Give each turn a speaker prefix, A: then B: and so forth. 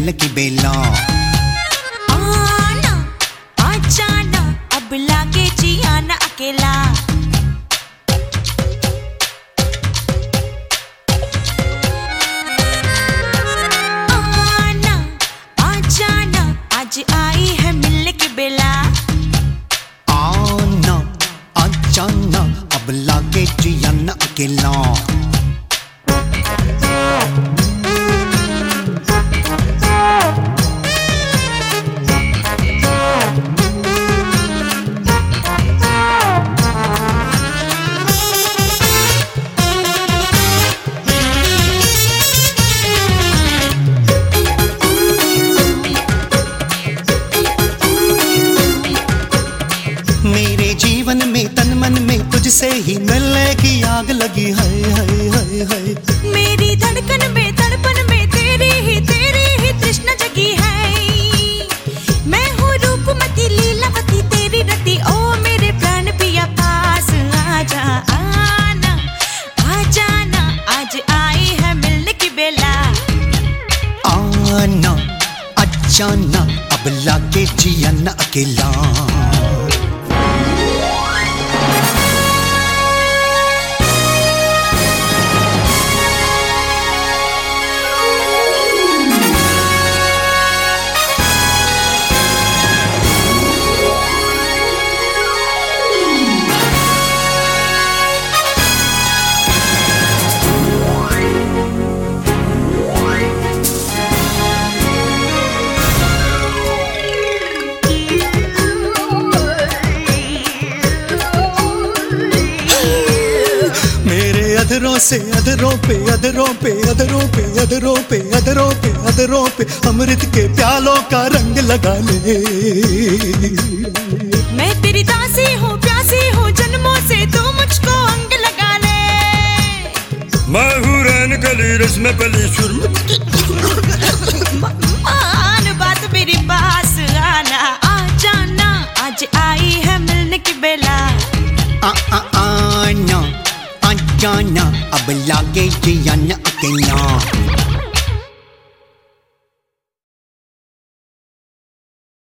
A: मिलने की बेला।
B: आना आ जाना अब लागे जियाना अकेला। आना आ जाना आज आई है मिलने की बेला।
A: आना आ जाना अब लागे जियाना अकेला। मेरे जीवन में तन मन में तुझसे ही मिलने की आग लगी है, है, है, है।
B: मेरी धड़कन में तड़पन में तेरी ही तृष्णा जगी है। मैं हूँ रूपमती लीलावती तेरी रति, ओ मेरे प्राण पिया पास आजा। आना आ जाना आज आई है मिलने की बेला।
A: आना आ जाना अब लागे जियाना अकेला। अधरों से अधरों पे अधरों पे अधरों पे अधरों पे अधरों पे अधरों पे अमृत के प्यालों का रंग लगा ले।
B: मैं तेरी दासी हूँ प्यासी हूँ जन्मों से, तू मुझको अंग लगा ले।
C: मैं हूँ रैन कली रस्म पली सुर।
B: मान बात मेरी पास आना आ जाना आज आई है मिलने की बेला।
A: आना आ जाना अब लागे जियाना अकेला।